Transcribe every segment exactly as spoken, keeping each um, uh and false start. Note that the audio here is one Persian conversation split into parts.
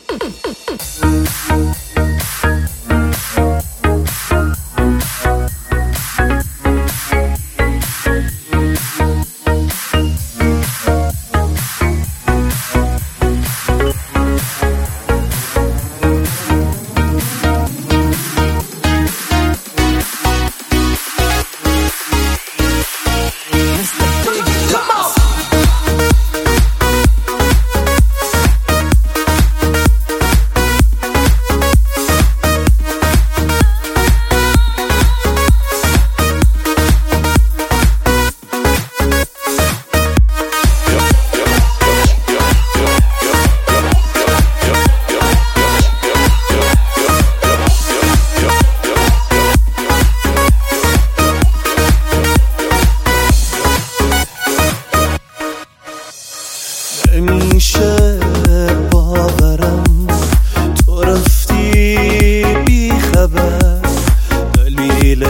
نمیشه باورم تو رفتی بی خبر، دلیل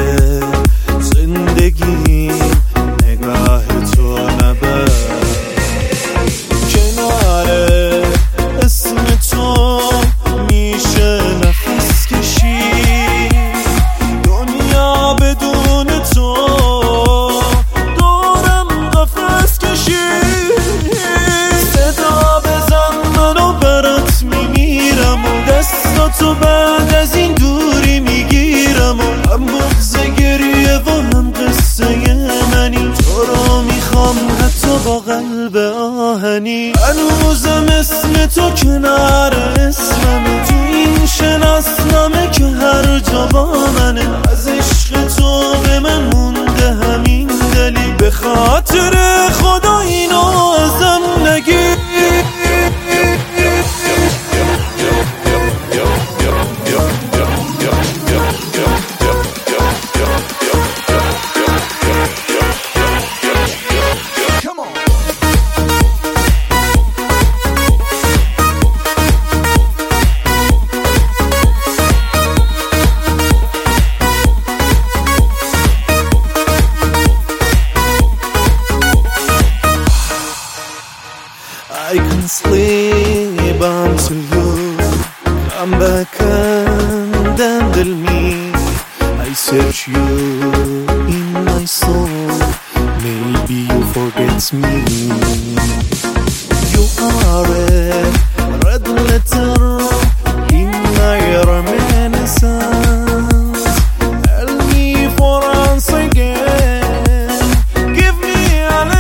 زندگی نگاه تو نبر. کنار اسم تو میشه نفس کشی، دنیا بدون تو دورم قفس کشی. تو بعد از این دوری میگیرم و هم بغض گریه و هم قصه منی. تو رو میخوام حتی با قلب آهنی، هنوزم اسم تو کنار اسممه، تو این شناسنامه که هر جا با منه. از عشق تو به من مونده همین دلی، به خاطر خدا اینو ازم نگیر. I can sleep until you come back and handle me. I search you in my soul, maybe you forget me. You are a red letter in my reminiscence. Tell me for once again, give me an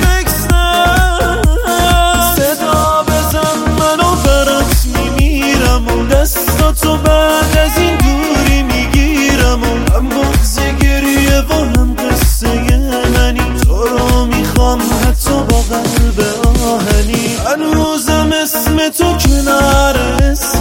تو بعد از این دوری میگیرم و هم بغض گریه و هم قصه منی. تو رو میخوام حتی با قلب آهنی، هنوزم اسم تو کنار اسم